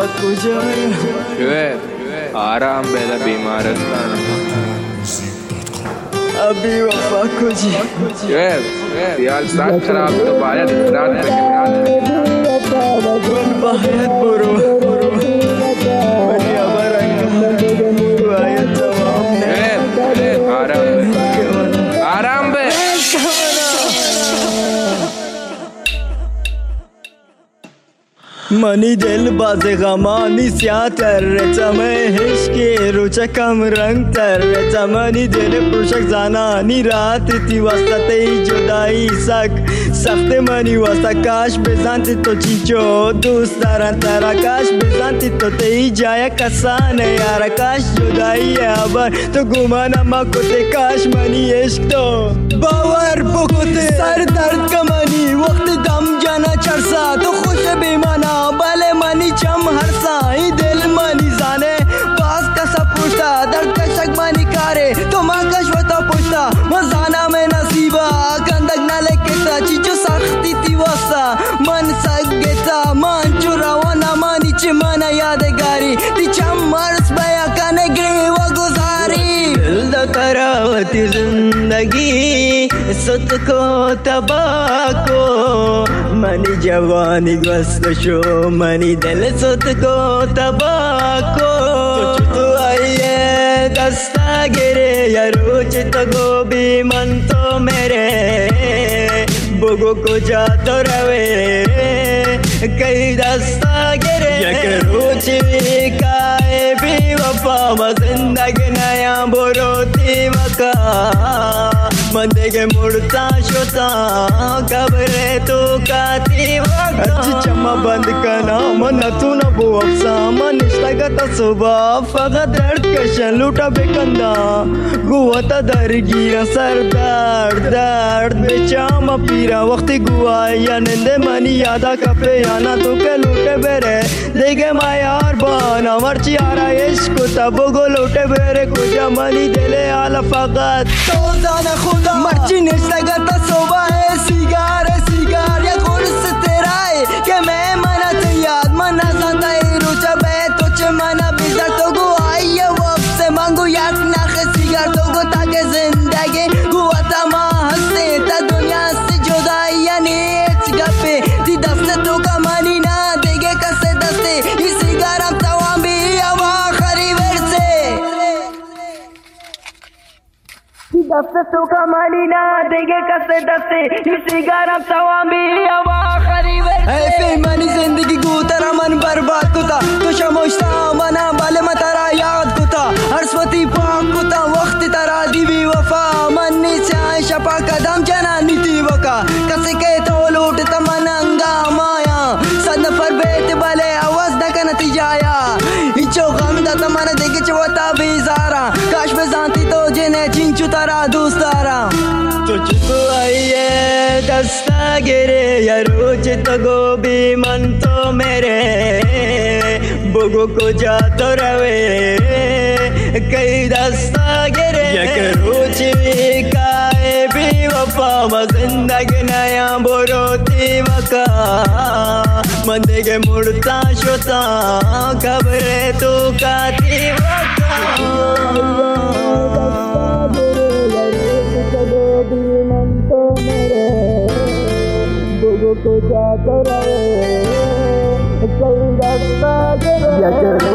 شوية آرام بلا بیمارستان अभी वफा को जी شوية خیال سات خراب تو باید رات باید برو ولی ابر باید تمام آرام به منی دل باز غمانی سیاه تر چمه عشقی روچه کم رنگ تر چمنی دل پروشک زانانی رات تی وسط جدایی سخت منی واسه کاش بزنتی تو چیچو دوست دارن ترا کاش بزنتی تو تی جای کسانه یارا کاش جدایی ابر تو گمانم کته کاش منی عشق تو باور بکته سر درد کمانی وقت دم جانا چرسا تو خوش بیمانا بله منی چم هرسا ای دل منی زانه باز کسا پوشتا درد کشک منی کاره تو ما کشوتا پوشتا مزانا میں نصیبا گندگ نالے کتا چیچو سختی تی واسا من سگتا من چورا وانا مانی چی مانا یادگاری تی چم مرس بیا کانے گری و گزاری دل دا کراوتی زندگی ست کو تباہ کو منی جوانی گوست شو منی دل ست کو تباہ کو تو آئیے دستا گرے یا روچ تگو بھی من تو میرے بگو کو جا تو روے کئی دستا گرے یک روچ کائے بھی وفا زندگ نیا بروتی وکا مندے کے مڑتا شوتا کبرے تو کاتی وکا اچھی چما بند کنا من تو نبو افسا من اشتاقتا صبح فقط درد کشن لوٹا بکندا گوتا درگیرا سر درد بچاما پیرا وقتی گوا یا نندے منی یادا کپے یانا تو کے لوٹے بیرے دیکھے ما یار بانا مرچی آرا عشق تا بگو لوٹے بیرے کجا منی دلے آلا فقط تو دانا خدا مرچی نشتاقتا صبح ہے سیگار یا قرص تیرا ہے کہ میں منا تیاد منا سانتا ہے روچا بے تو چے منا بیزار تو گو آئی ہے وقت سے مانگو یک ناخ سیگار تو گو تاکہ زندگی گوا تما ہستے تا دنیا سے جدائی یعنی ایچ گپے تی دستے تو کا مانی نا دیگے کسے دستے یہ سیگار ہم توان بھی ہوا خری ورسے دستے تو کا مانی نا دیگے کسے دستے یہ سیگار ہم توان بھی ہوا خری ورسے اے پیمانی زندگی گو ترا من برباد کتا تو شموشتا منا بالے مترا یاد کتا ہر سوتی پاک کتا وقت ترا دیوی وفا من نیچے شپا قدم جنا نیتی وکا کسی کے تو لوٹتا من انگا مایا صد نفر بیت بالے آواز دکا نتیجایا ہچو غم داتا من دیکھ چوتا بیزارا کاش بزانتی تو جنہیں چنچو ترا دوست دارا تو چکو آئیے دستا گرے یا روچ تگو بھی من تو میرے بگو کو جا تو روے کئی دستا گرے یک روچ کائے بھی وفا زندگ نیا بروتی وکا مندے کے مڑتا شوتا کبرے تو کاتی وکا کو جا کر یک